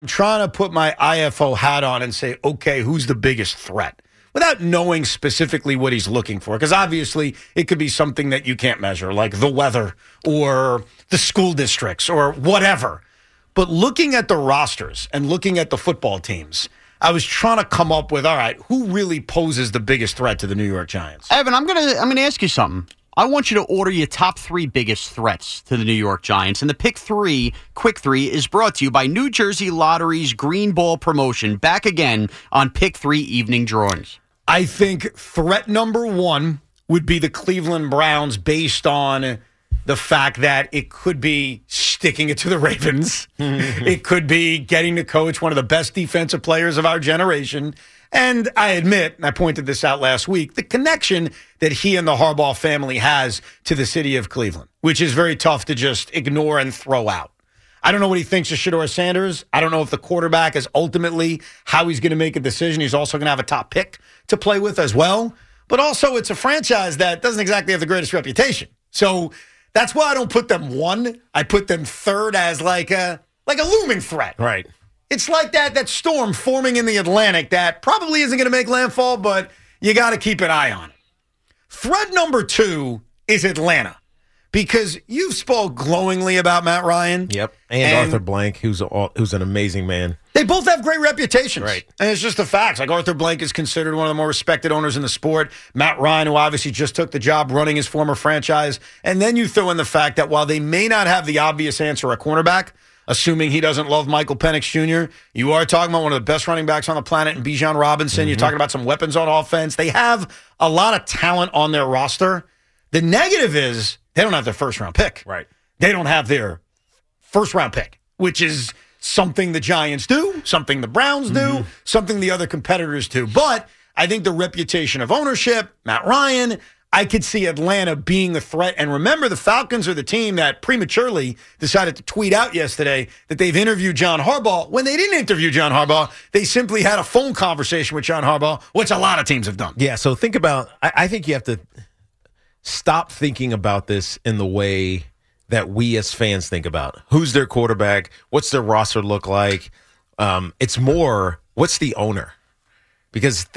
trying to put my IFO hat on and say, okay, who's the biggest threat? Without knowing specifically what he's looking for. Because obviously it could be something that you can't measure, like the weather or the school districts or whatever. But looking at the rosters and looking at the football teams, I was trying to come up with, all right, who really poses the biggest threat to the New York Giants? Evan, I'm gonna ask you something. I want you to order your top 3 biggest threats to the New York Giants. And the Pick 3, Quick 3, is brought to you by New Jersey Lottery's Green Ball promotion. Back again on Pick 3 evening drawings. I think threat number 1 would be the Cleveland Browns based on the fact that it could be sticking it to the Ravens. It could be getting to coach one of the best defensive players of our generation. And I admit, and I pointed this out last week, the connection that he and the Harbaugh family has to the city of Cleveland, which is very tough to just ignore and throw out. I don't know what he thinks of Shedeur Sanders. I don't know if the quarterback is ultimately how he's going to make a decision. He's also going to have a top pick to play with as well. But also, it's a franchise that doesn't exactly have the greatest reputation. So that's why I don't put them 1. I put them 3rd as like a looming threat. Right. It's like that storm forming in the Atlantic that probably isn't going to make landfall, but you got to keep an eye on it. Threat number 2 is Atlanta, because you've spoke glowingly about Matt Ryan. Yep. And Arthur Blank, who's an amazing man. They both have great reputations. Right. And it's just the facts. Like Arthur Blank is considered one of the more respected owners in the sport. Matt Ryan, who obviously just took the job running his former franchise. And then you throw in the fact that while they may not have the obvious answer at cornerback, assuming he doesn't love Michael Penix Jr., you are talking about one of the best running backs on the planet in Bijan Robinson. Mm-hmm. You're talking about some weapons on offense. They have a lot of talent on their roster. The negative is they don't have their first-round pick. Right. They don't have their first-round pick, which is something the Giants do, something the Browns do, something the other competitors do. But I think the reputation of ownership, Matt Ryan, I could see Atlanta being a threat. And remember, the Falcons are the team that prematurely decided to tweet out yesterday that they've interviewed John Harbaugh. When they didn't interview John Harbaugh, they simply had a phone conversation with John Harbaugh, which a lot of teams have done. Yeah, so think about, I think you have to stop thinking about this in the way that we as fans think about. Who's their quarterback? What's their roster look like? It's more, what's the owner? Because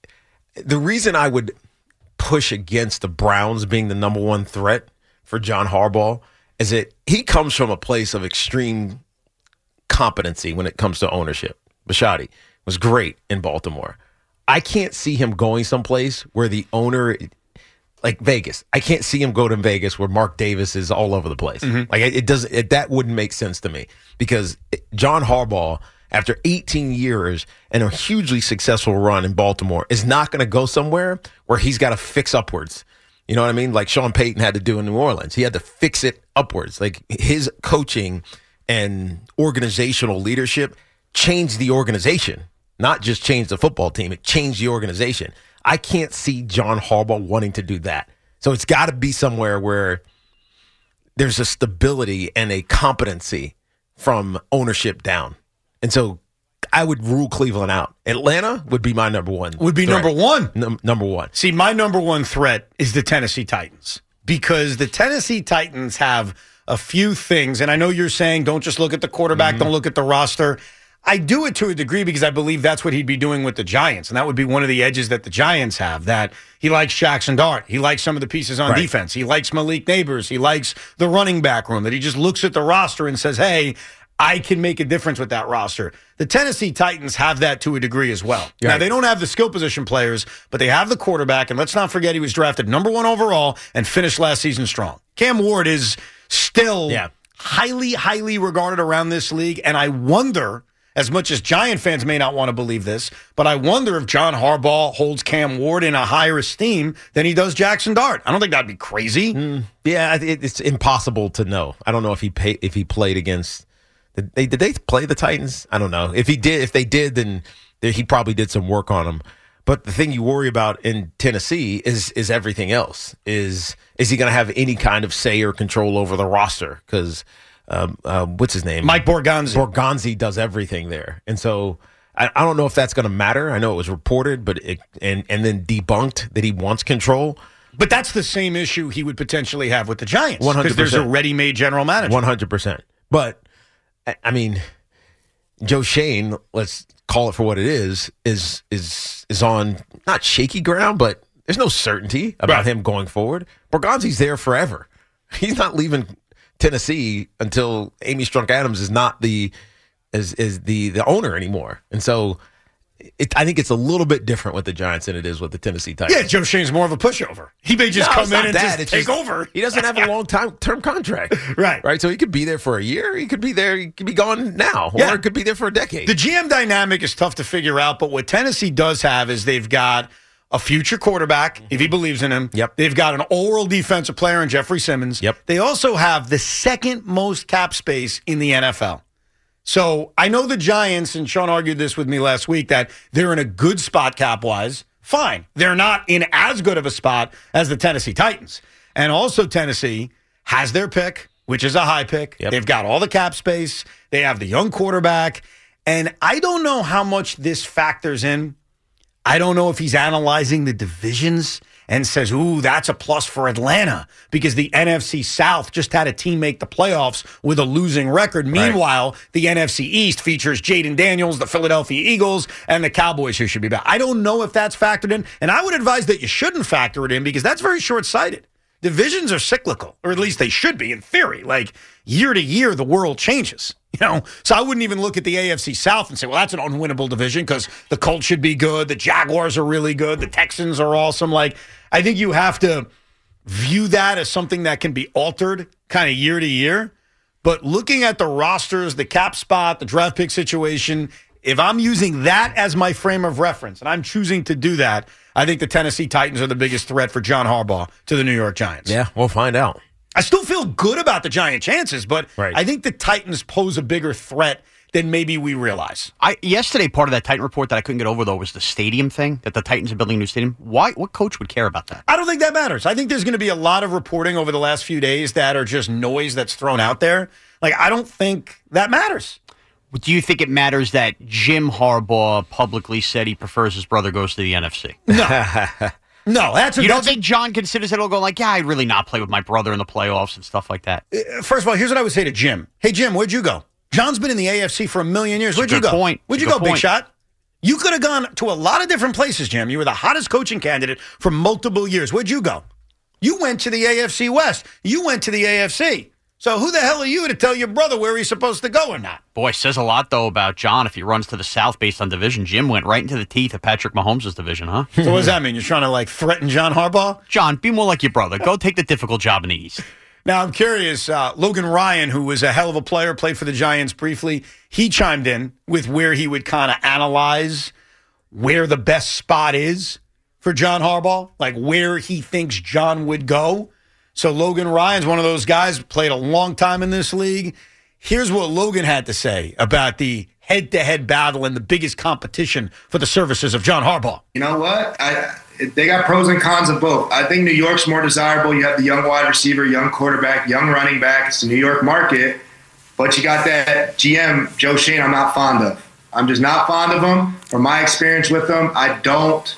the reason I would push against the Browns being the number 1 threat for John Harbaugh is that he comes from a place of extreme competency when it comes to ownership. Bisciotti was great in Baltimore. I can't see him going someplace where the owner, like Vegas. I can't see him go to Vegas where Mark Davis is all over the place. Mm-hmm. Like that wouldn't make sense to me, because John Harbaugh, after 18 years and a hugely successful run in Baltimore, is not going to go somewhere where he's got to fix upwards. You know what I mean? Like Sean Payton had to do in New Orleans. He had to fix it upwards. Like his coaching and organizational leadership changed the organization, not just changed the football team. It changed the organization. I can't see John Harbaugh wanting to do that. So it's got to be somewhere where there's a stability and a competency from ownership down. And so I would rule Cleveland out. Atlanta would be my number 1. Would be threat. number 1? Number 1. See, my number 1 threat is the Tennessee Titans, because the Tennessee Titans have a few things. And I know you're saying don't just look at the quarterback, don't look at the roster. I do it to a degree because I believe that's what he'd be doing with the Giants. And that would be one of the edges that the Giants have, that he likes Jackson Dart. He likes some of the pieces on defense. He likes Malik Neighbors. He likes the running back room, that he just looks at the roster and says, hey, I can make a difference with that roster. The Tennessee Titans have that to a degree as well. Right. Now, they don't have the skill position players, but they have the quarterback. And let's not forget he was drafted number 1 overall and finished last season strong. Cam Ward is still highly, highly regarded around this league. And I wonder, as much as Giant fans may not want to believe this, but I wonder if John Harbaugh holds Cam Ward in a higher esteem than he does Jackson Dart. I don't think that'd be crazy. Yeah, it's impossible to know. I don't know if he played against. Did they play the Titans? I don't know. If they did, then he probably did some work on them. But the thing you worry about in Tennessee is everything else. Is he going to have any kind of say or control over the roster? Because what's his name? Mike Borgonzi. Borgonzi does everything there, and so I don't know if that's going to matter. I know it was reported, but and then debunked that he wants control. But that's the same issue he would potentially have with the Giants, 100%. because there's a ready-made general manager. 100%. But I mean, Joe Schoen, let's call it for what it is on not shaky ground, but there's no certainty about him going forward. Borgonzi's there forever. He's not leaving Tennessee until Amy Strunk Adams is not the owner anymore. And so I think it's a little bit different with the Giants than it is with the Tennessee Titans. Yeah, Joe Schoen's more of a pushover. He may just come in and just take over. He doesn't have a long-term contract. Right. So he could be there for a year. He could be there. He could be gone now. Or it could be there for a decade. The GM dynamic is tough to figure out, but what Tennessee does have is they've got a future quarterback, if he believes in him. Yep. They've got an all-world defensive player in Jeffrey Simmons. Yep. They also have the second most cap space in the NFL. So I know the Giants, and Sean argued this with me last week, that they're in a good spot cap-wise. Fine. They're not in as good of a spot as the Tennessee Titans. And also Tennessee has their pick, which is a high pick. Yep. They've got all the cap space. They have the young quarterback. And I don't know how much this factors in. I don't know if he's analyzing the divisions and says, ooh, that's a plus for Atlanta because the NFC South just had a team make the playoffs with a losing record. Meanwhile, the NFC East features Jaden Daniels, the Philadelphia Eagles, and the Cowboys who should be back. I don't know if that's factored in, and I would advise that you shouldn't factor it in because that's very short-sighted. Divisions are cyclical, or at least they should be in theory. Like year to year, the world changes. So I wouldn't even look at the AFC South and say, well, that's an unwinnable division because the Colts should be good. The Jaguars are really good. The Texans are awesome. Like, I think you have to view that as something that can be altered kind of year to year. But looking at the rosters, the cap spot, the draft pick situation, if I'm using that as my frame of reference and I'm choosing to do that, I think the Tennessee Titans are the biggest threat for John Harbaugh to the New York Giants. Yeah, we'll find out. I still feel good about the Giant chances, but I think the Titans pose a bigger threat than maybe we realize. Yesterday, part of that Titan report that I couldn't get over, though, was the stadium thing, that the Titans are building a new stadium. Why? What coach would care about that? I don't think that matters. I think there's going to be a lot of reporting over the last few days that are just noise that's thrown out there. Like, I don't think that matters. Do you think it matters that Jim Harbaugh publicly said he prefers his brother goes to the NFC? No. No, you don't think John considers it? He'll go like, yeah, I'd really not play with my brother in the playoffs and stuff like that. First of all, here's what I would say to Jim. Hey, Jim, where'd you go? John's been in the AFC for a million years. Where'd you go? Where'd you go, big shot? You could have gone to a lot of different places, Jim. You were the hottest coaching candidate for multiple years. Where'd you go? You went to the AFC West. You went to the AFC. So who the hell are you to tell your brother where he's supposed to go or not? Boy, says a lot, though, about John if he runs to the South based on division. Jim went right into the teeth of Patrick Mahomes' division, huh? So what does that mean? You're trying to, threaten John Harbaugh? John, be more like your brother. Go take the difficult job in the East. Now, I'm curious. Logan Ryan, who was a hell of a player, played for the Giants briefly. He chimed in with where he would kind of analyze where the best spot is for John Harbaugh, like where he thinks John would go. So Logan Ryan's one of those guys, played a long time in this league. Here's what Logan had to say about the head-to-head battle and the biggest competition for the services of John Harbaugh. You know what? They got pros and cons of both. I think New York's more desirable. You have the young wide receiver, young quarterback, young running back. It's the New York market. But you got that GM, Joe Schoen, I'm not fond of. I'm just not fond of him. From my experience with him, I don't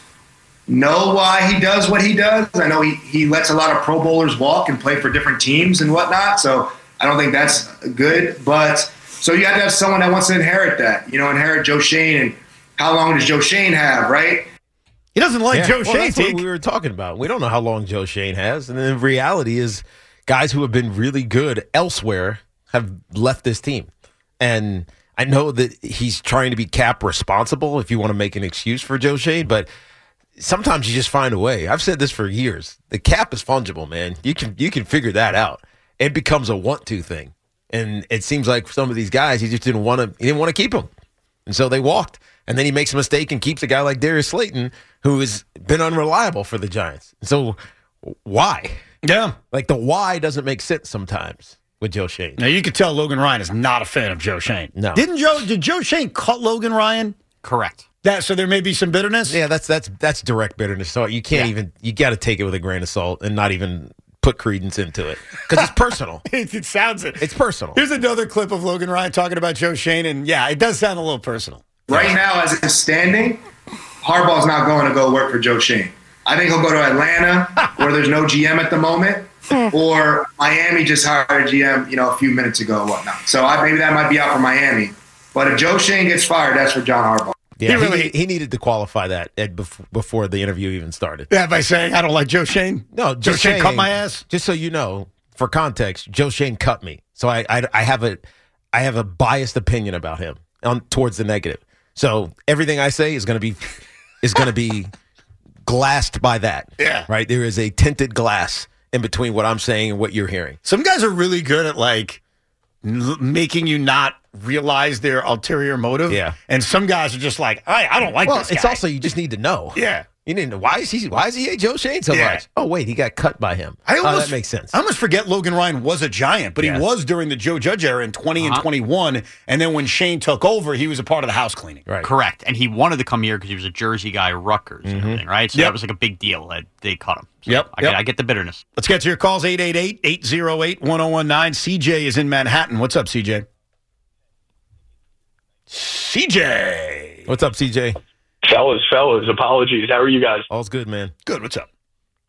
know why he does what he does. I know he lets a lot of Pro Bowlers walk and play for different teams and whatnot, so I don't think that's good. But so you have to have someone that wants to inherit that, inherit Joe Schoen. And how long does Joe Schoen have, right? He doesn't like Joe Schoen. That's what we were talking about. We don't know how long Joe Schoen has. And the reality is guys who have been really good elsewhere have left this team. And I know that he's trying to be cap responsible if you want to make an excuse for Joe Schoen, but sometimes you just find a way. I've said this for years. The cap is fungible, man. You can figure that out. It becomes a want-to thing. And it seems like some of these guys, he didn't want to keep them. And so they walked. And then he makes a mistake and keeps a guy like Darius Slayton, who has been unreliable for the Giants. So why? Yeah. Like the why doesn't make sense sometimes with Joe Schoen. Now you could tell Logan Ryan is not a fan of Joe Schoen. No. Did Joe Schoen cut Logan Ryan? Correct. So there may be some bitterness? Yeah, that's direct bitterness. So you can't even, you got to take it with a grain of salt and not even put credence into it because it's personal. It sounds it. It's personal. Here's another clip of Logan Ryan talking about Joe Schoen, and yeah, it does sound a little personal. Right now, as it's standing, Harbaugh's not going to go work for Joe Schoen. I think he'll go to Atlanta, where there's no GM at the moment, or Miami just hired a GM, a few minutes ago or whatnot. So maybe that might be out for Miami. But if Joe Shane gets fired, that's for John Harbaugh. Yeah, he needed to qualify that before the interview even started. Yeah, by saying I don't like Joe Shane. No, Joe Shane cut my ass. Just so you know, for context, Joe Shane cut me, so I have a biased opinion about him towards the negative. So everything I say is going to be glassed by that. Yeah, right. There is a tinted glass in between what I'm saying and what you're hearing. Some guys are really good at making you not realize their ulterior motive. Yeah. And some guys are just like, I don't like this guy. It's also you just need to know. Yeah. You need to know why is he hate Joe Shane so much? Oh wait, he got cut by him. That makes sense. I almost forget Logan Ryan was a Giant, but he was during the Joe Judge era in 20 and 21. And then when Shane took over, he was a part of the house cleaning. Right. Correct. And he wanted to come here because he was a Jersey guy, Rutgers and everything, right? So that was like a big deal that they cut him. So I get the bitterness. Let's get to your calls, 888-808-1019. CJ is in Manhattan. What's up, CJ? CJ. What's up, CJ? Fellas, apologies. How are you guys? All's good, man. Good. What's up?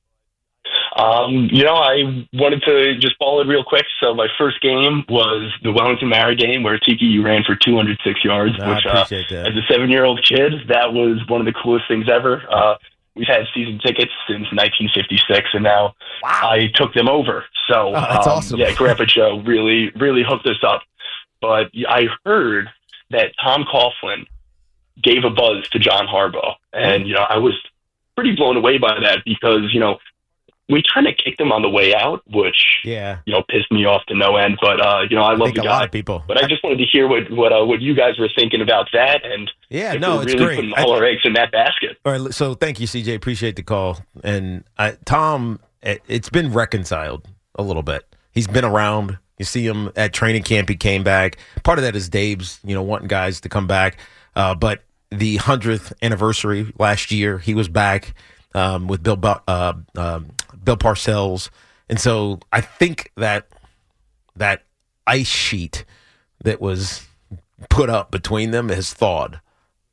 I wanted to just follow it real quick. So my first game was the Wellington Mara game where Tiki, you ran for 206 yards, which I appreciate that. As a 7-year-old kid, that was one of the coolest things ever. We've had season tickets since 1956, and now I took them over. So that's awesome. Yeah, Grandpa Joe really, really hooked us up. But I heard that Tom Coughlin gave a buzz to John Harbaugh. And, I was pretty blown away by that because, we kind of kicked him on the way out, which, pissed me off to no end. But, I love the guy. A lot of people. But I just wanted to hear what you guys were thinking about that. And it's really great. Putting all our eggs in that basket. All right, so thank you, CJ. Appreciate the call. And Tom, it's been reconciled a little bit. He's been around. You see him at training camp. He came back. Part of that is Dave's, wanting guys to come back. But the 100th anniversary last year, he was back with Bill Parcells. And so I think that ice sheet that was put up between them has thawed.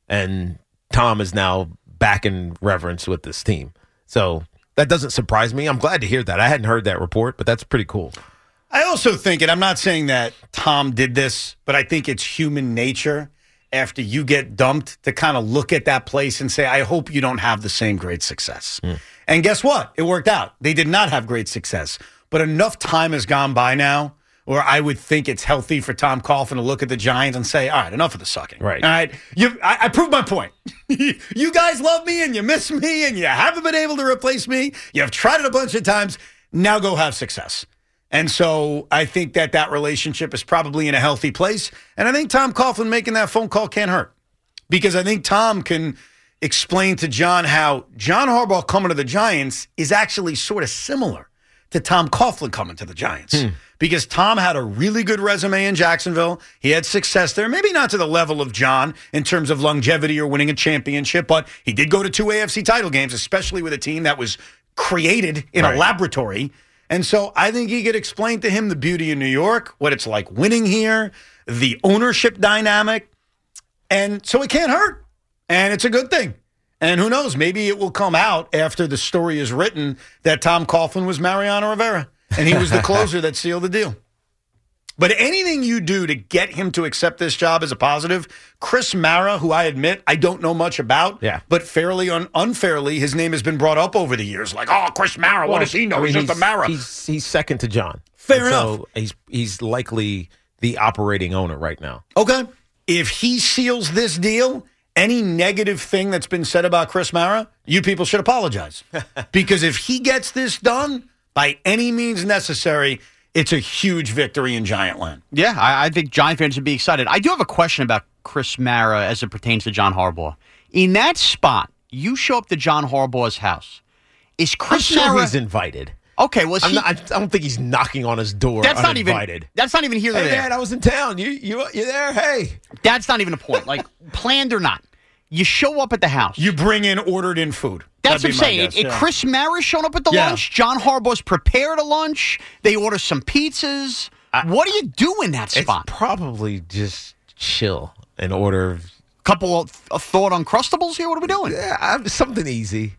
And Tom is now back in reverence with this team. So that doesn't surprise me. I'm glad to hear that. I hadn't heard that report, but that's pretty cool. I also think, and I'm not saying that Tom did this, but I think it's human nature after you get dumped to kind of look at that place and say, I hope you don't have the same great success. And guess what? It worked out. They did not have great success. But enough time has gone by now where I would think it's healthy for Tom Coughlin to look at the Giants and say, all right, enough of the sucking. Right. All right. I proved my point. You guys love me and you miss me and you haven't been able to replace me. You've tried it a bunch of times. Now go have success. And so I think that relationship is probably in a healthy place. And I think Tom Coughlin making that phone call can't hurt. Because I think Tom can explain to John how John Harbaugh coming to the Giants is actually sort of similar to Tom Coughlin coming to the Giants. Because Tom had a really good resume in Jacksonville. He had success there. Maybe not to the level of John in terms of longevity or winning a championship, but he did go to 2 AFC title games, especially with a team that was created in a laboratory. And so I think he could explain to him the beauty of New York, what it's like winning here, the ownership dynamic. And so it can't hurt. And it's a good thing. And who knows, maybe it will come out after the story is written that Tom Coughlin was Mariano Rivera. And he was the closer that sealed the deal. But anything you do to get him to accept this job is a positive. Chris Mara, who I admit I don't know much about, but fairly unfairly, his name has been brought up over the years. Like, oh, Chris Mara, what does he know? He's just a Mara. He's second to John. Fair enough. So he's likely the operating owner right now. Okay. If he seals this deal, any negative thing that's been said about Chris Mara, you people should apologize. Because if he gets this done by any means necessary, it's a huge victory in Giant land. Yeah, I think Giant fans should be excited. I do have a question about Chris Mara as it pertains to John Harbaugh. In that spot, you show up to John Harbaugh's house. Is Chris Mara... he's invited. Okay, well, I don't think he's knocking on his door uninvited. That's not even here or hey, there. Man, I was in town. You there? Hey. That's not even a point. Like, planned or not. You show up at the house. You bring in ordered-in food. That's what I'm saying. Chris Mara's shown up at the lunch. John Harbaugh's prepared a lunch. They order some pizzas. What do you do in that spot? It's probably just chill and order. Couple of thought Uncrustables here? What are we doing? Yeah, something easy.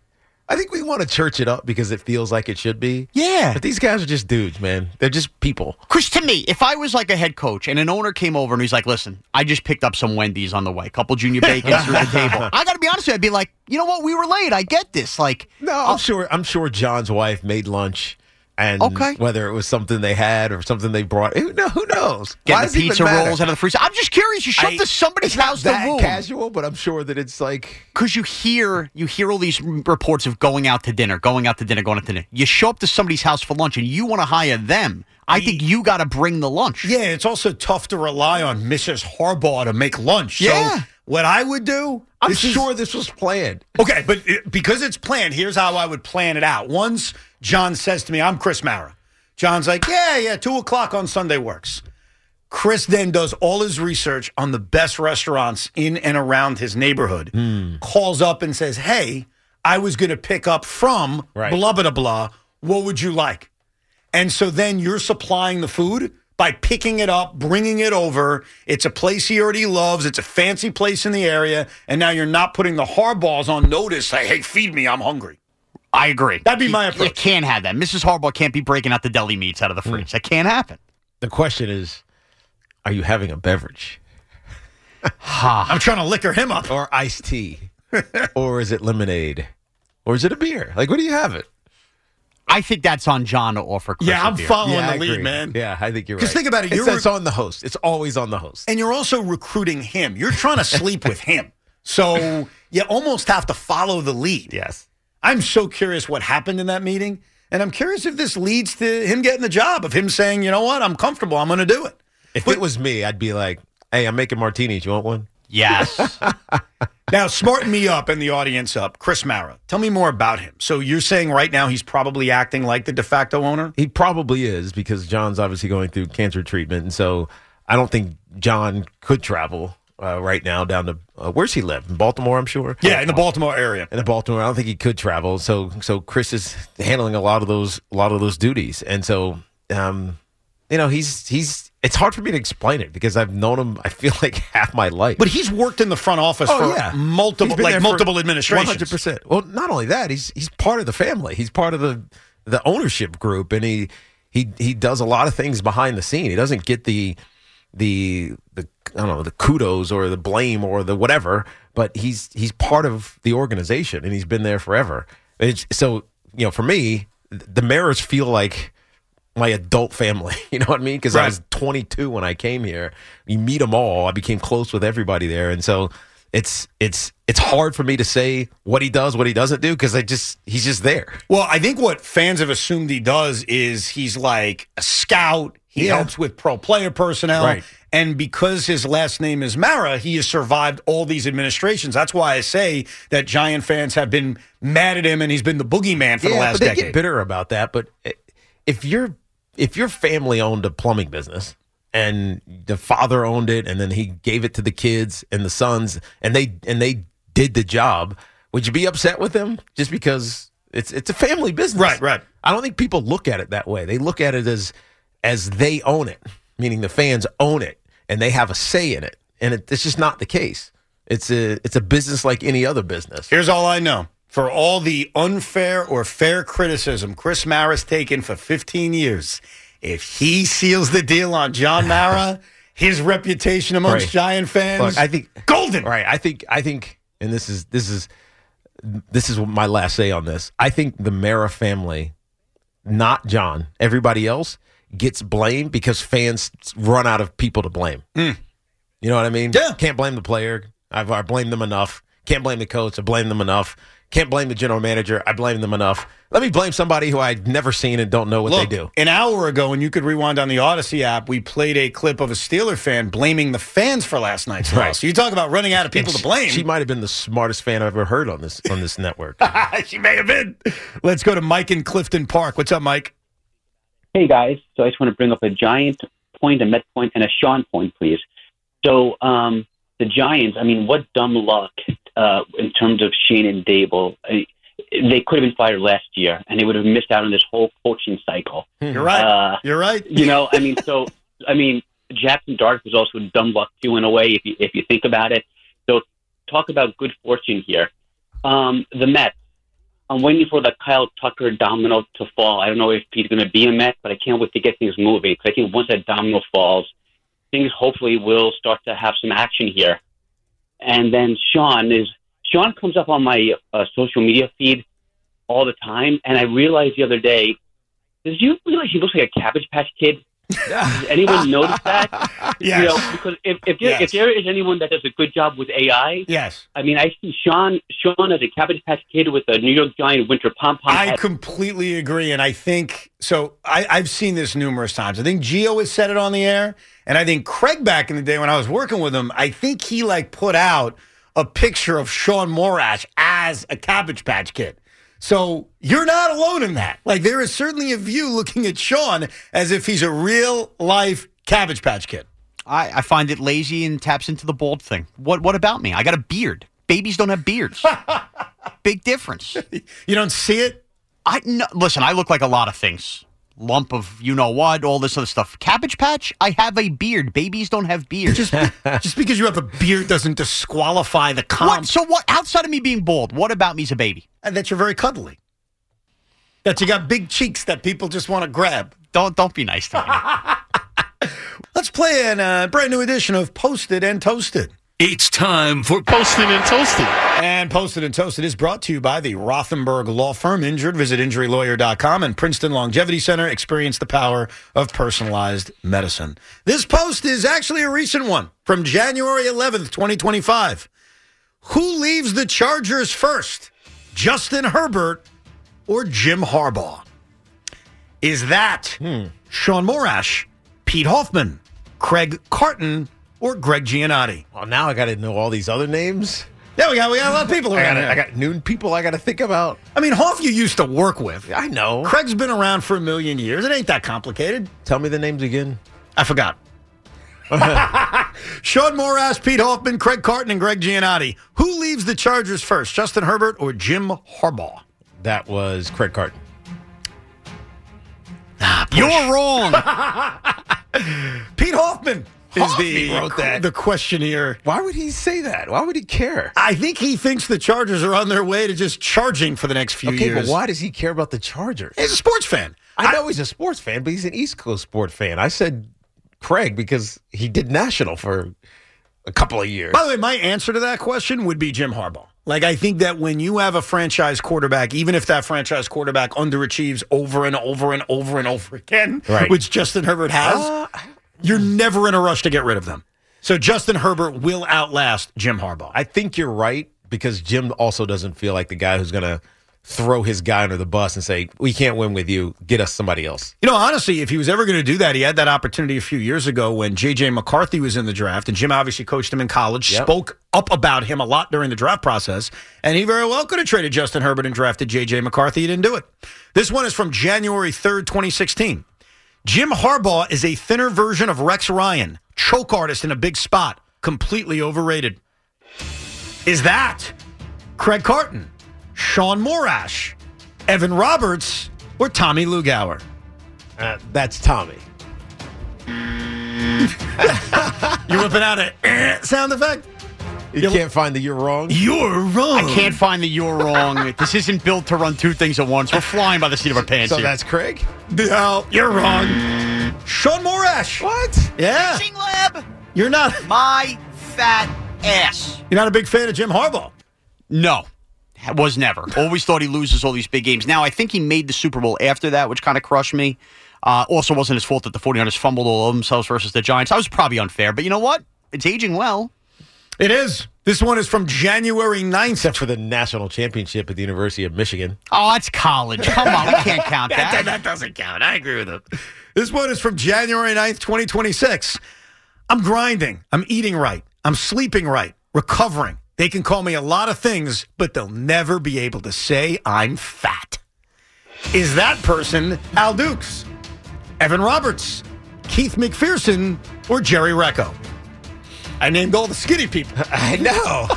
I think we want to church it up because it feels like it should be. Yeah. But these guys are just dudes, man. They're just people. Chris, to me, if I was like a head coach and an owner came over and he's like, listen, I just picked up some Wendy's on the way, a couple junior bacons through the table. I got to be honest with you, I'd be like, you know what? We were late. I get this. Like, No, I'm sure John's wife made lunch. And whether it was something they had or something they brought, who knows? Get the pizza rolls out of the freezer. I'm just curious. You show up to somebody's house to room. Casual, but I'm sure that it's like because you hear all these reports of going out to dinner. You show up to somebody's house for lunch and you want to hire them. I think you got to bring the lunch. Yeah, it's also tough to rely on Mrs. Harbaugh to make lunch. Yeah. So what I would do, I'm sure this was planned. Okay, but because it's planned, here's how I would plan it out. Once John says to me, I'm Chris Mara. John's like, yeah, 2 o'clock on Sunday works. Chris then does all his research on the best restaurants in and around his neighborhood, calls up and says, hey, I was going to pick up from blah, blah, blah. What would you like? And so then you're supplying the food by picking it up, bringing it over. It's a place he already loves. It's a fancy place in the area. And now you're not putting the Harbaughs on notice. Like, hey, feed me. I'm hungry. I agree. That'd be my approach. You can't have that. Mrs. Harbaugh can't be breaking out the deli meats out of the fridge. That can't happen. The question is, are you having a beverage? I'm trying to liquor him up. Or iced tea? Or is it lemonade? Or is it a beer? Like, what do you have it? I think that's on John to offer Chris I'm a beer. following the I lead, agree. man. Yeah, I think you're right. Because think about it. It's on the host. It's always on the host. And you're also recruiting him. You're trying to sleep with him. So you almost have to follow the lead. Yes. I'm so curious what happened in that meeting. And I'm curious if this leads to him getting the job, of him saying, you know what, I'm comfortable. I'm going to do it. If it was me, I'd be like, hey, I'm making martinis. You want one? Yes. Now, smarten me up and the audience up. Chris Mara, tell me more about him. So you're saying right now he's probably acting like the de facto owner? He probably is because John's obviously going through cancer treatment. And so I don't think John could travel right now down to where's he live? In Baltimore, I'm sure. Yeah, in the Baltimore area. In the Baltimore, I don't think he could travel. So Chris is handling a lot of those duties. And so he's it's hard for me to explain it because I've known him, I feel like, half my life. But he's worked in the front office for multiple administrations. 100%. Well, not only that, he's part of the family. He's part of the ownership group, and he does a lot of things behind the scene. He doesn't get the I don't know, the kudos or the blame or the whatever, but he's part of the organization and he's been there forever. So for me, the Maras feel like my adult family. You know what I mean? Because I was 22 when I came here. You meet them all. I became close with everybody there, and so it's hard for me to say what he does, what he doesn't do, because he's just there. Well, I think what fans have assumed he does is he's like a scout. He helps with pro player personnel. Right. And because his last name is Mara, he has survived all these administrations. That's why I say that Giant fans have been mad at him, and he's been the boogeyman for the last decade. They get bitter about that. But if your family owned a plumbing business and the father owned it, and then he gave it to the kids and the sons, and they did the job, would you be upset with them just because it's a family business? Right. I don't think people look at it that way. They look at it as they own it, meaning the fans own it and they have a say in it. And it's just not the case. It's a business like any other business. Here's all I know. For all the unfair or fair criticism Chris Mara's taken for 15 years, if he seals the deal on John Mara, his reputation amongst Giant fans, look, I think golden. Right. I think, and this is my last say on this. I think the Mara family, not John, everybody else, gets blamed because fans run out of people to blame. You know what I mean? Yeah. Can't blame the player. I blame them enough. Can't blame the coach. I blame them enough. Can't blame the general manager. I blame them enough. Let me blame somebody who I've never seen and don't know what they do. An hour ago, and you could rewind on the Odyssey app, we played a clip of a Steeler fan blaming the fans for last night's loss. So you talk about running out of people to blame. She might have been the smartest fan I've ever heard on this network. She may have been. Let's go to Mike in Clifton Park. What's up, Mike? Hey, guys. So I just want to bring up a Giant point, a Met point, and a Sean point, please. So the Giants, I mean, what dumb luck in terms of Shane and Dable. They could have been fired last year, and they would have missed out on this whole coaching cycle. You're right. You're right. Jackson Dart was also dumb luck too, in a way, if you think about it. So talk about good fortune here. The Mets, I'm waiting for the Kyle Tucker domino to fall. I don't know if he's going to be a Met, but I can't wait to get things moving. Because I think once that domino falls, things hopefully will start to have some action here. And then Sean comes up on my social media feed all the time, and I realized the other day, did you realize he looks like a Cabbage Patch Kid? Does anyone notice that? Yes. You know, because if there is anyone that does a good job with AI, Yes. I mean, I see Sean as a Cabbage Patch Kid with a New York Giant winter pom-pom I hat. completely agree, and I think so. I've seen this numerous times. I think Gio has said it on the air, and I think Craig back in the day when I was working with him, I think he put out a picture of Sean Morash as a Cabbage Patch Kid. So you're not alone in that. There is certainly a view looking at Sean as if he's a real life Cabbage Patch Kid. I find it lazy and taps into the bald thing. What about me? I got a beard. Babies don't have beards. Big difference. You don't see it? Listen, I look like a lot of things. Lump of you-know-what, all this other stuff. Cabbage Patch, I have a beard. Babies don't have beards. Just because you have a beard doesn't disqualify the comp. What? So what? Outside of me being bald, what about me's a baby? And that you're very cuddly. That you got big cheeks that people just want to grab. Don't be nice to me. Let's play a brand new edition of Posted and Toasted. It's time for Posted and Toasted. And Posted and Toasted is brought to you by the Rothenberg Law Firm. Injured? Visit injurylawyer.com, and Princeton Longevity Center. Experience the power of personalized medicine. This post is actually a recent one from January 11th, 2025. Who leaves the Chargers first? Justin Herbert or Jim Harbaugh? Is that Sean Morash, Pete Hoffman, Craig Carton, or Greg Giannotti? Well, now I got to know all these other names. Yeah, we got a lot of people around here. I got new people I got to think about. I mean, Hoff you used to work with. I know. Craig's been around for a million years. It ain't that complicated. Tell me the names again. I forgot. Sean Morash, Pete Hoffman, Craig Carton, and Greg Giannotti. Who leaves the Chargers first, Justin Herbert or Jim Harbaugh? That was Craig Carton. You're wrong. Pete Hoffman is Hoffman wrote that. the question here. Why would he say that? Why would he care? I think he thinks the Chargers are on their way to just charging for the next few Okay, years. but why does he care about the Chargers? He's a sports fan. I know he's a sports fan, but he's an East Coast sport fan. I said Craig because he did national for a couple of years. By the way, my answer to that question would be Jim Harbaugh. I think that when you have a franchise quarterback, even if that franchise quarterback underachieves over and over and over and over again, right, which Justin Herbert has, you're never in a rush to get rid of them. So Justin Herbert will outlast Jim Harbaugh. I think you're right because Jim also doesn't feel like the guy who's going to throw his guy under the bus and say, we can't win with you, get us somebody else. Honestly, if he was ever going to do that, he had that opportunity a few years ago when J.J. McCarthy was in the draft, and Jim obviously coached him in college, spoke up about him a lot during the draft process, and he very well could have traded Justin Herbert and drafted J.J. McCarthy. He didn't do it. This one is from January 3rd, 2016. Jim Harbaugh is a thinner version of Rex Ryan, choke artist in a big spot, completely overrated. Is that Craig Carton, Sean Morash, Evan Roberts, or Tommy Lugauer? That's Tommy. You whipping out a sound effect? You can't find the you're wrong? You're wrong. I can't find the you're wrong. This isn't built to run two things at once. We're flying by the seat of our pants So here. that's Craig? No, you're wrong. Sean Morash. What? Yeah. Fishing lab. You're not My fat ass. you're not a big fan of Jim Harbaugh. No. Was never. Always thought he loses all these big games. Now, I think he made the Super Bowl after that, which kind of crushed me. Also wasn't his fault that the 49ers fumbled all of themselves versus the Giants. That was probably unfair. But you know what? It's aging well. It is. This one is from January 9th. Except for the national championship at the University of Michigan. Oh, it's college. Come on. We can't count that. That doesn't count. I agree with him. This one is from January 9th, 2026. I'm grinding. I'm eating right. I'm sleeping right. Recovering. They can call me a lot of things, but they'll never be able to say I'm fat. Is that person Al Dukes, Evan Roberts, Keith McPherson, or Jerry Recco? I named all the skinny people. I know.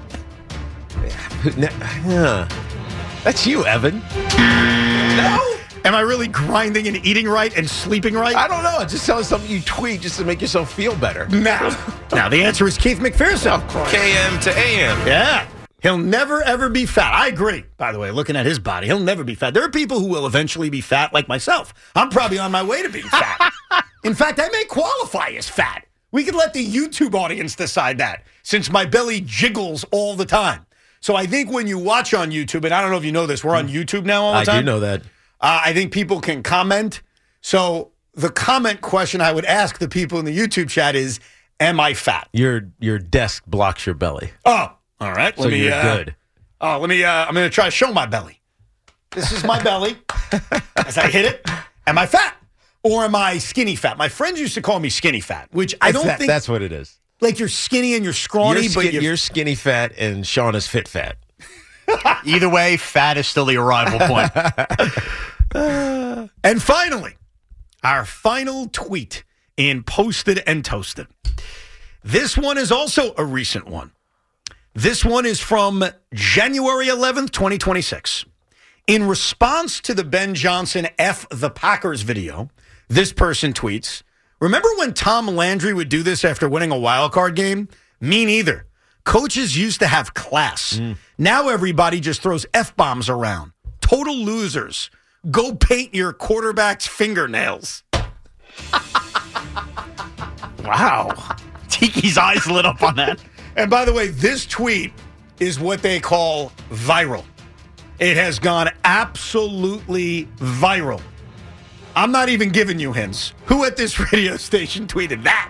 That's you, Evan. No? Am I really grinding and eating right and sleeping right? I don't know. Just tell us something you tweet just to make yourself feel better. Now the answer is Keith McPherson. Of course. KM to AM. Yeah. He'll never, ever be fat. I agree. By the way, looking at his body, he'll never be fat. There are people who will eventually be fat, like myself. I'm probably on my way to being fat. In fact, I may qualify as fat. We could let the YouTube audience decide that, since my belly jiggles all the time. So I think when you watch on YouTube, and I don't know if you know this, we're on YouTube now all the time. I do know that. I think people can comment. So the comment question I would ask the people in the YouTube chat is, am I fat? Your desk blocks your belly. Oh, all right. So you're good. Oh, I'm going to try to show my belly. This is my belly. As I hit it, am I fat? Or am I skinny fat? My friends used to call me skinny fat, which I don't think. That's what it is. Like you're skinny and you're scrawny, but you're skinny fat and Sean is fit fat. Either way, fat is still the arrival point. And finally, our final tweet in Posted and Toasted. This one is also a recent one. This one is from January 11th, 2026. In response to the Ben Johnson F the Packers video, this person tweets, remember when Tom Landry would do this after winning a wild card game? Me neither. Coaches used to have class. Now everybody just throws F-bombs around. Total losers. Go paint your quarterback's fingernails. Wow. Tiki's eyes lit up on that. And by the way, this tweet is what they call viral. It has gone absolutely viral. I'm not even giving you hints. Who at this radio station tweeted that?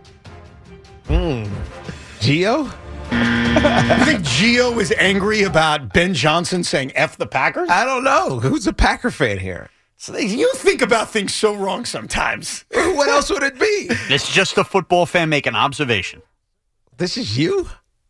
Gio? You think Gio is angry about Ben Johnson saying F the Packers? I don't know. Who's a Packer fan here? So you think about things so wrong sometimes. What else would it be? This is just a football fan making observation. This is you?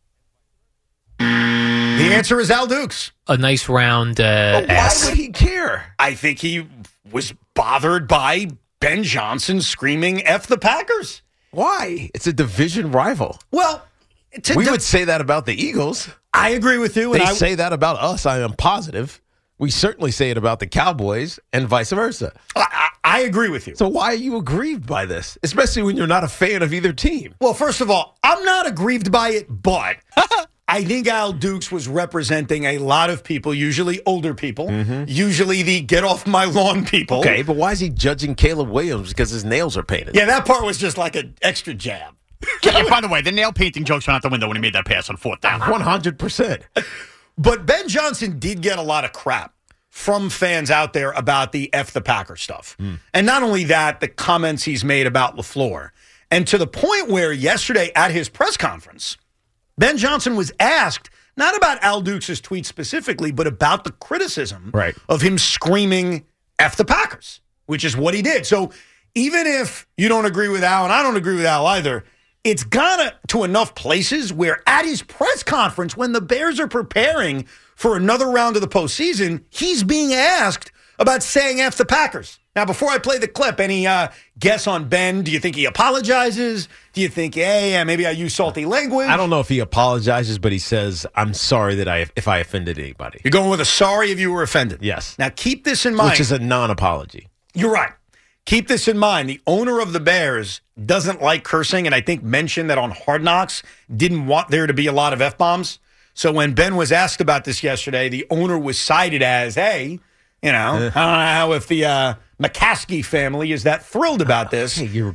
The answer is Al Dukes. A nice round Why S. would he care? I think he was bothered by Ben Johnson screaming F the Packers. Why? It's a division rival. Well, We would say that about the Eagles. I agree with you. They And say that about us, I am positive. We certainly say it about the Cowboys and vice versa. I agree with you. So why are you aggrieved by this? Especially when you're not a fan of either team. Well, first of all, I'm not aggrieved by it, but I think Al Dukes was representing a lot of people, usually older people, usually the get off my lawn people. Okay, but why is he judging Caleb Williams because his nails are painted? Yeah, that part was just like an extra jab. Yeah, by the way, the nail painting jokes went out the window when he made that pass on fourth down. 100%. But Ben Johnson did get a lot of crap from fans out there about the F the Packer stuff. And not only that, the comments he's made about LaFleur. And to the point where yesterday at his press conference, Ben Johnson was asked not about Al Dukes' tweet specifically, but about the criticism of him screaming F the Packers, which is what he did. So even if you don't agree with Al, and I don't agree with Al either, it's gone to enough places where at his press conference, when the Bears are preparing for another round of the postseason, he's being asked about saying F the Packers. Now, before I play the clip, any guess on Ben? Do you think he apologizes? Do you think, hey, maybe I use salty language? I don't know if he apologizes, but he says, I'm sorry that if I offended anybody. You're going with a sorry if you were offended. Yes. Now, keep this in mind. Which is a non-apology. You're right. Keep this in mind. The owner of the Bears doesn't like cursing, and I think mentioned that on Hard Knocks didn't want there to be a lot of F-bombs. So when Ben was asked about this yesterday, the owner was cited as, hey, I don't know how if the McCaskey family is that thrilled about this. Hey, you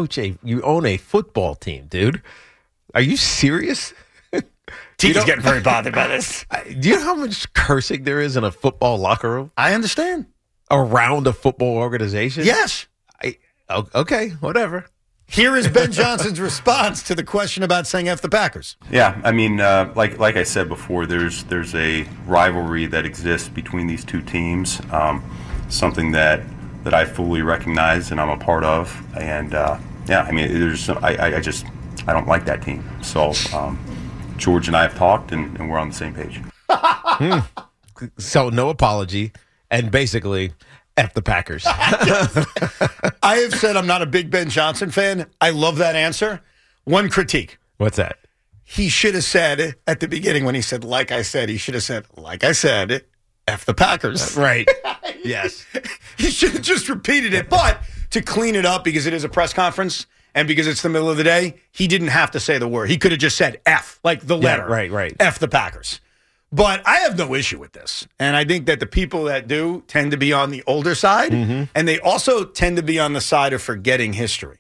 own a football team, dude. Are you serious? Tina's getting very bothered by this. Do you know how much cursing there is in a football locker room? I understand. Around a football organization? Yes. Okay, whatever. Here is Ben Johnson's response to the question about saying F the Packers. Yeah, I mean, like I said before, there's a rivalry that exists between these two teams, something that I fully recognize and I'm a part of. And yeah, I mean, I don't like that team. So George and I have talked, and we're on the same page. So no apology. And basically, F the Packers. I have said I'm not a big Ben Johnson fan. I love that answer. One critique. What's that? He should have said at the beginning when he said, like I said, he should have said, like I said, F the Packers. Right. Yes. He should have just repeated it. But to clean it up, because it is a press conference and because it's the middle of the day, he didn't have to say the word. He could have just said F, like the letter. Yeah, right. F the Packers. But I have no issue with this. And I think that the people that do tend to be on the older side, and they also tend to be on the side of forgetting history.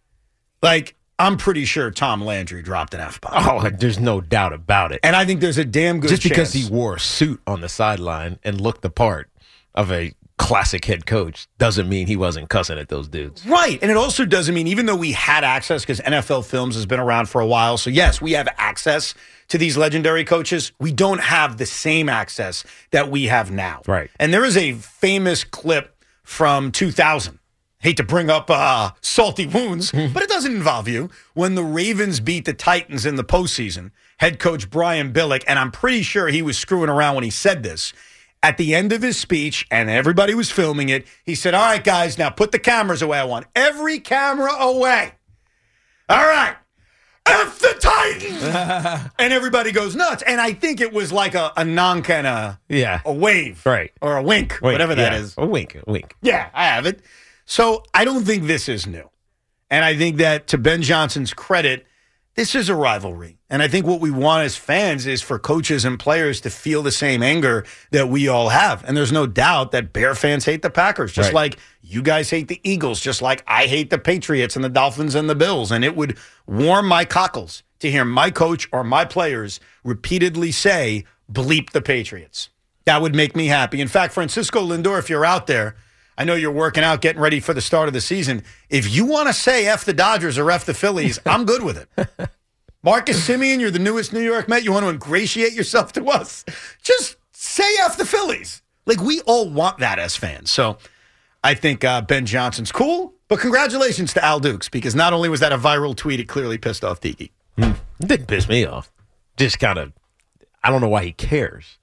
Like, I'm pretty sure Tom Landry dropped an F-bomb. Oh, there's no doubt about it. And I think there's a damn good Just chance. because he wore a suit on the sideline and looked the part of a classic head coach doesn't mean he wasn't cussing at those dudes. Right. And it also doesn't mean, even though we had access, because NFL Films has been around for a while, so yes, we have access to these legendary coaches, we don't have the same access that we have now. Right. And there is a famous clip from 2000. Hate to bring up salty wounds, but it doesn't involve you. When the Ravens beat the Titans in the postseason, head coach Brian Billick, and I'm pretty sure he was screwing around when he said this, at the end of his speech, and everybody was filming it, he said, all right, guys, now put the cameras away. I want every camera away. All right. F the Titans! And everybody goes nuts. And I think it was like a non kind of a wave. Right. Or a wink, whatever that is. A wink. Yeah, I have it. So I don't think this is new. And I think that, to Ben Johnson's credit, this is a rivalry. And I think what we want as fans is for coaches and players to feel the same anger that we all have. And there's no doubt that Bear fans hate the Packers, just like you guys hate the Eagles, just like I hate the Patriots and the Dolphins and the Bills. And it would warm my cockles to hear my coach or my players repeatedly say, bleep the Patriots. That would make me happy. In fact, Francisco Lindor, if you're out there, I know you're working out, getting ready for the start of the season. If you want to say F the Dodgers or F the Phillies, I'm good with it. Marcus Semien, you're the newest New York Met. You want to ingratiate yourself to us? Just say F the Phillies. Like, we all want that as fans. So I think Ben Johnson's cool. But congratulations to Al Dukes, because not only was that a viral tweet, it clearly pissed off Tiki. It didn't piss me off. Just kind of, I don't know why he cares.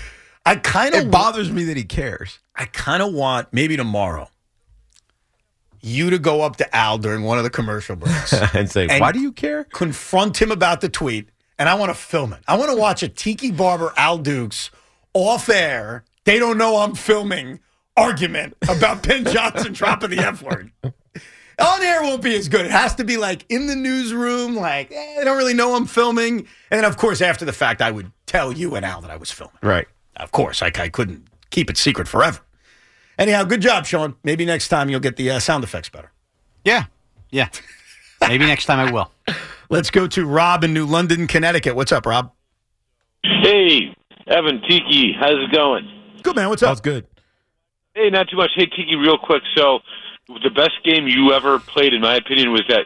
It bothers me that he cares. I kind of want, maybe tomorrow, you to go up to Al during one of the commercial breaks and say, why do you care? Confront him about the tweet, and I want to film it. I want to watch a Tiki Barber Al Dukes off air. They don't know I'm filming argument about Ben Johnson dropping the F word. On air won't be as good. It has to be like in the newsroom, like, they don't really know I'm filming. And then, of course, after the fact, I would tell you and Al that I was filming. Right. Of course, I couldn't keep it secret forever. Anyhow, good job, Sean. Maybe next time you'll get the sound effects better. Yeah. Maybe next time I will. Let's go to Rob in New London, Connecticut. What's up, Rob? Hey, Evan, Tiki. How's it going? Good, man. What's up? That's good. Hey, not too much. Hey, Tiki, real quick. So, the best game you ever played, in my opinion, was that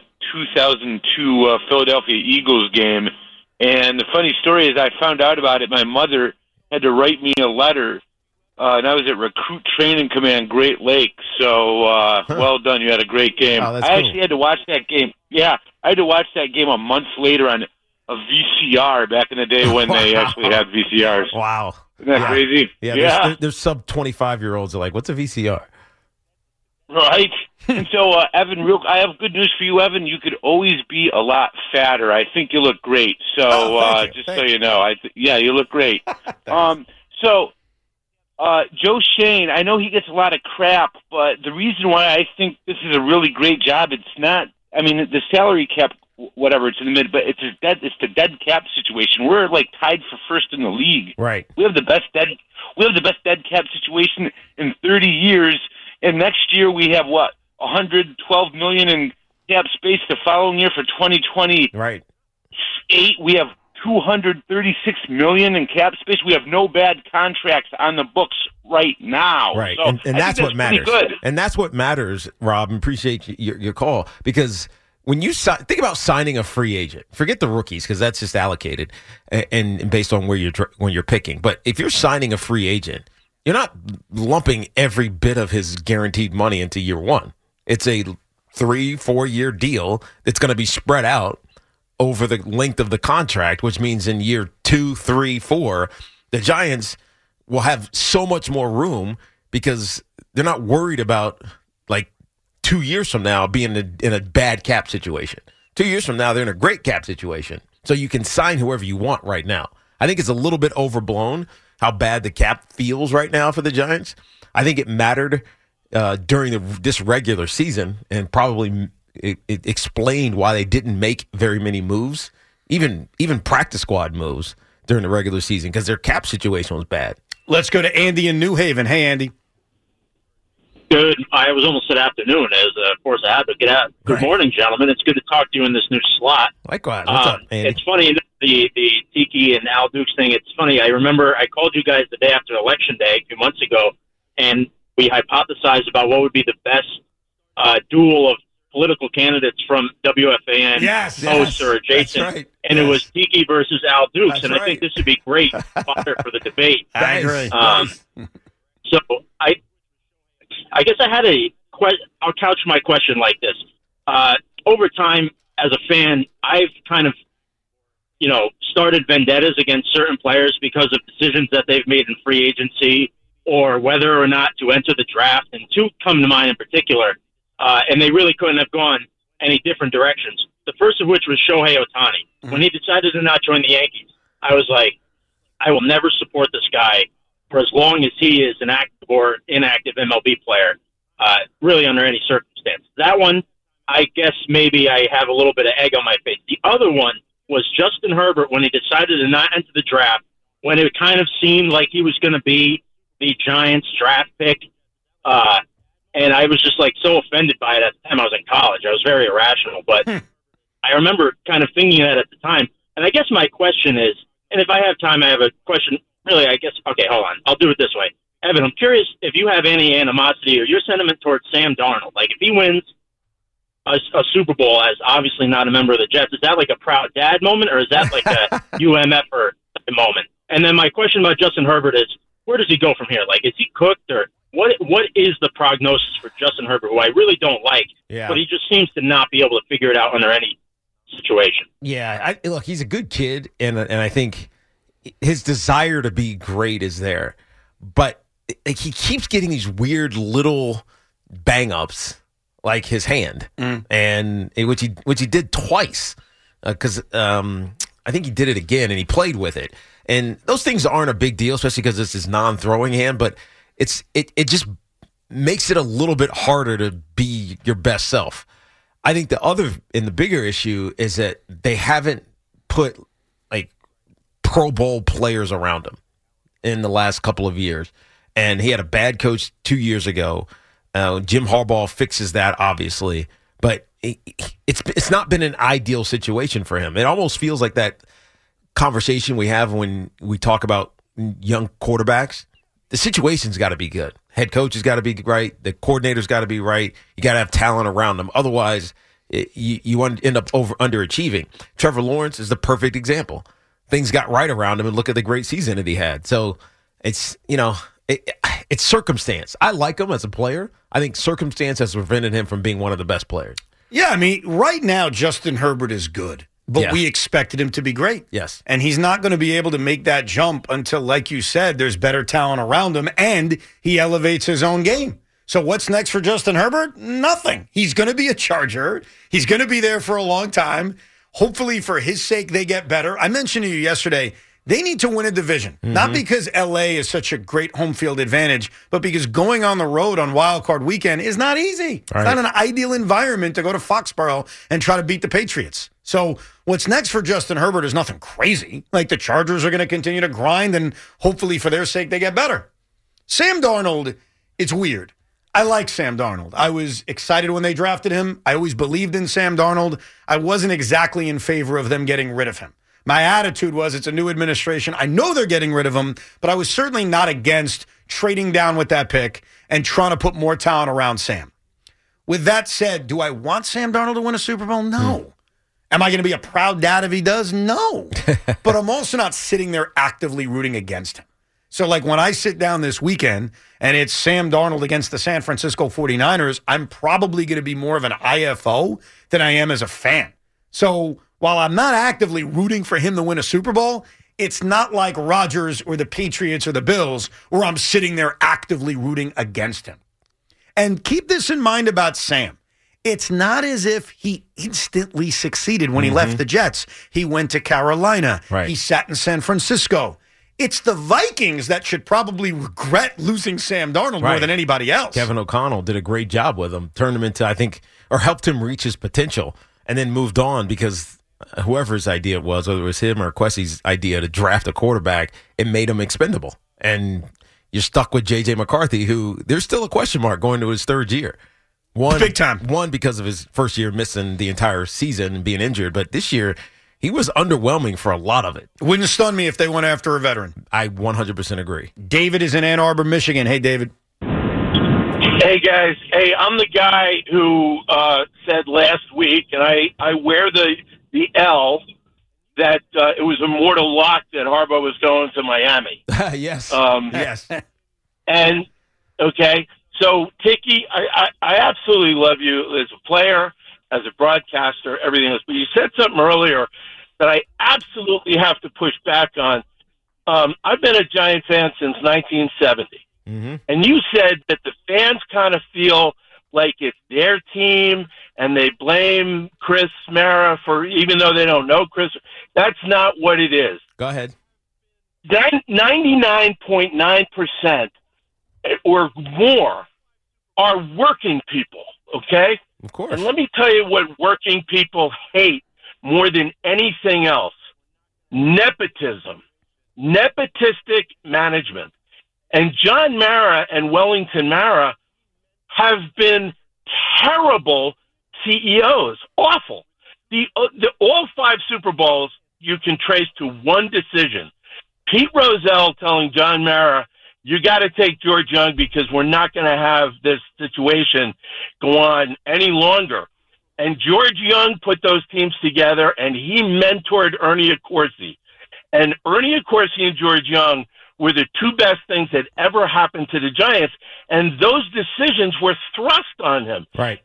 2002 Philadelphia Eagles game. And the funny story is I found out about it. My mother had to write me a letter, and I was at Recruit Training Command Great Lakes. So, well done. You had a great game. Oh, I actually had to watch that game. Yeah, I had to watch that game a month later on a VCR back in the day when they actually had VCRs. Wow. Isn't that crazy? Yeah. There's sub 25-year-olds that are like, what's a VCR? Right. And so, Evan, I have good news for you, Evan. You could always be a lot fatter. I think you look great. So, just so you know, you look great. So, Joe Schoen, I know he gets a lot of crap, but the reason why I think this is a really great job, it's not. I mean, the salary cap, whatever, it's in the mid, but it's the dead cap situation. We're like tied for first in the league. Right. We have the best dead cap situation in 30 years. And next year we have what, $112 million in cap space. The following year for 2028, right, we have $236 million in cap space. We have no bad contracts on the books right now. Right, so and that's what matters. Good. And that's what matters, Rob. Appreciate your call, because when you think about signing a free agent, forget the rookies because that's just allocated and based on when you're picking. But if you're signing a free agent, you're not lumping every bit of his guaranteed money into year one. It's a 3-4 year deal that's going to be spread out over the length of the contract, which means in year 2, 3, 4, the Giants will have so much more room because they're not worried about like 2 years from now being in a bad cap situation. 2 years from now, they're in a great cap situation. So you can sign whoever you want right now. I think it's a little bit overblown how bad the cap feels right now for the Giants. I think it mattered during this regular season, and probably it explained why they didn't make very many moves, even practice squad moves during the regular season because their cap situation was bad. Let's go to Andy in New Haven. Hey, Andy. Good. I was almost said afternoon, as of course I had to get out. Good morning, gentlemen. It's good to talk to you in this new slot. Likewise. What's up, Andy? It's funny, the Tiki and Al Dukes thing. It's funny. I remember I called you guys the day after Election Day a few months ago, and we hypothesized about what would be the best duel of political candidates from WFAN hosts or adjacent. Right. And it was Tiki versus Al Dukes, and I think this would be great fodder for the debate. I agree. So I guess I had a question. I'll couch my question like this. Over time, as a fan, I've kind of, started vendettas against certain players because of decisions that they've made in free agency or whether or not to enter the draft. And two come to mind in particular, and they really couldn't have gone any different directions. The first of which was Shohei Ohtani. Mm-hmm. When he decided to not join the Yankees, I was like, I will never support this guy for as long as he is an active or inactive MLB player, really under any circumstance. That one, I guess maybe I have a little bit of egg on my face. The other one was Justin Herbert when he decided to not enter the draft, when it kind of seemed like he was going to be the Giants draft pick. And I was just so offended by it at the time I was in college. I was very irrational, but I remember kind of thinking that at the time. And I guess my question is, and if I have time, I have a question. Really, I guess, okay, hold on. I'll do it this way. Evan, I'm curious if you have any animosity or your sentiment towards Sam Darnold. Like, if he wins a Super Bowl as obviously not a member of the Jets, is that like a proud dad moment, or is that like a UMF-er moment? And then my question about Justin Herbert is, where does he go from here? Like, is he cooked, or what is the prognosis for Justin Herbert, who I really don't like, but he just seems to not be able to figure it out under any situation? Yeah, look, he's a good kid, and I think his desire to be great is there, but he keeps getting these weird little bang-ups, like his hand, and which he did twice, because I think he did it again, and he played with it. And those things aren't a big deal, especially because it's his non-throwing hand, but it just makes it a little bit harder to be your best self. I think the bigger issue is that they haven't put Pro Bowl players around him in the last couple of years. And he had a bad coach 2 years ago. Jim Harbaugh fixes that, obviously, but it's not been an ideal situation for him. It almost feels like that conversation we have when we talk about young quarterbacks. The situation's got to be good. Head coach has got to be right. The coordinator's got to be right. You got to have talent around them. Otherwise, you end up underachieving. Trevor Lawrence is the perfect example. Things got right around him, and look at the great season that he had. So it's it's circumstance. I like him as a player. I think circumstance has prevented him from being one of the best players. Yeah, I mean, right now Justin Herbert is good, but we expected him to be great. Yes. And he's not going to be able to make that jump until, like you said, there's better talent around him and he elevates his own game. So what's next for Justin Herbert? Nothing. He's going to be a Charger. He's going to be there for a long time. Hopefully, for his sake, they get better. I mentioned to you yesterday, they need to win a division. Not because L.A. is such a great home field advantage, but because going on the road on Wild Card Weekend is not easy. Right. It's not an ideal environment to go to Foxborough and try to beat the Patriots. So what's next for Justin Herbert is nothing crazy. Like, the Chargers are going to continue to grind, and hopefully, for their sake, they get better. Sam Darnold, it's weird. I like Sam Darnold. I was excited when they drafted him. I always believed in Sam Darnold. I wasn't exactly in favor of them getting rid of him. My attitude was, it's a new administration. I know they're getting rid of him, but I was certainly not against trading down with that pick and trying to put more talent around Sam. With that said, do I want Sam Darnold to win a Super Bowl? No. Am I going to be a proud dad if he does? No. But I'm also not sitting there actively rooting against him. So, like, when I sit down this weekend and it's Sam Darnold against the San Francisco 49ers, I'm probably going to be more of an IFO than I am as a fan. So, while I'm not actively rooting for him to win a Super Bowl, it's not like Rodgers or the Patriots or the Bills where I'm sitting there actively rooting against him. And keep this in mind about Sam. It's not as if he instantly succeeded when he left the Jets. He went to Carolina. Right. He sat in San Francisco. It's the Vikings that should probably regret losing Sam Darnold more than anybody else. Kevin O'Connell did a great job with him, turned him into, I think, or helped him reach his potential, and then moved on because whoever's idea it was, whether it was him or Kwesi's idea to draft a quarterback, it made him expendable. And you're stuck with J.J. McCarthy, who there's still a question mark going to his third year. Big time. One, because of his first year missing the entire season and being injured. But this year, he was underwhelming for a lot of it. Wouldn't stun me if they went after a veteran. I 100% agree. David is in Ann Arbor, Michigan. Hey, David. Hey, guys. Hey, I'm the guy who said last week, and I wear the L, that it was a mortal lock that Harbaugh was going to Miami. Yes. Yes. And, okay, so, Tiki, I absolutely love you as a player, as a broadcaster, everything else. But you said something earlier that I absolutely have to push back on. I've been a Giant fan since 1970. Mm-hmm. And you said that the fans kind of feel like it's their team and they blame Chris Mara for, even though they don't know Chris. That's not what it is. Go ahead. 99.9% or more are working people, okay? Of course. And let me tell you what working people hate more than anything else. Nepotism. Nepotistic management. And John Mara and Wellington Mara have been terrible CEOs. Awful. All 5 Super Bowls you can trace to one decision. Pete Rozelle telling John Mara, you got to take George Young because we're not going to have this situation go on any longer. And George Young put those teams together, and he mentored Ernie Accorsi. And Ernie Accorsi and George Young were the 2 best things that ever happened to the Giants, and those decisions were thrust on him. Right.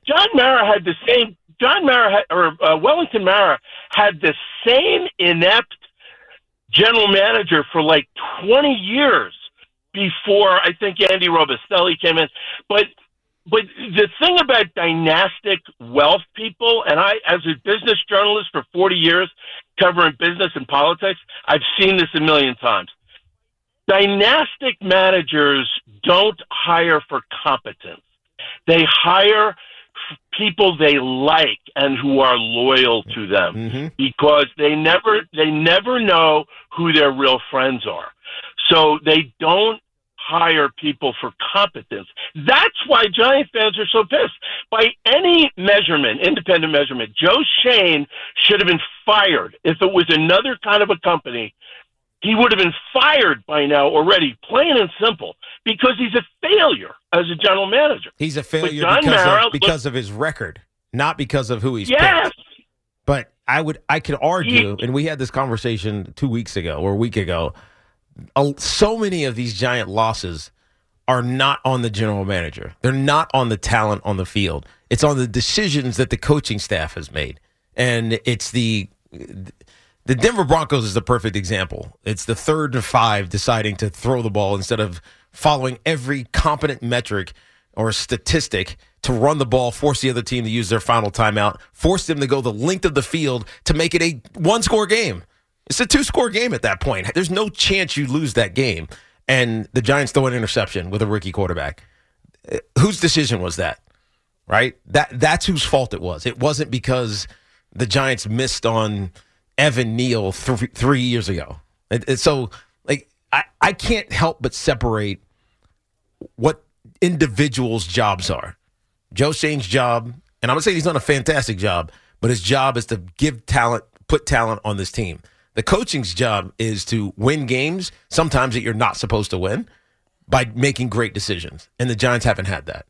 Wellington Mara had the same inept general manager for like 20 years before I think Andy Robustelli came in. But the thing about dynastic wealth people, and I, as a business journalist for 40 years covering business and politics, I've seen this a million times. Dynastic managers don't hire for competence. They hire people they like and who are loyal to them because they never know who their real friends are. So they don't hire people for competence. That's why Giant fans are so pissed. By any measurement, independent measurement, Joe Schoen should have been fired. If it was another kind of a company, he would have been fired by now already, plain and simple, because he's a failure as a general manager. He's a failure because of his record, not because of who he's picked. But I could argue, and we had this conversation 2 weeks ago or a week ago, so many of these Giant losses are not on the general manager. They're not on the talent on the field. It's on the decisions that the coaching staff has made. And it's the Denver Broncos is the perfect example. It's the 3rd and 5 deciding to throw the ball instead of following every competent metric or statistic to run the ball, force the other team to use their final timeout, force them to go the length of the field to make it a 1-score game. It's a 2-score game at that point. There's no chance you lose that game. And the Giants throw an interception with a rookie quarterback. Whose decision was that? Right? That's whose fault it was. It wasn't because the Giants missed on Evan Neal 3 years ago. So, like, I can't help but separate what individuals' jobs are. Joe Schoen's job, and I'm going to say he's done a fantastic job, but his job is to give talent, put talent on this team. The coaching's job is to win games, sometimes that you're not supposed to win, by making great decisions. And the Giants haven't had that.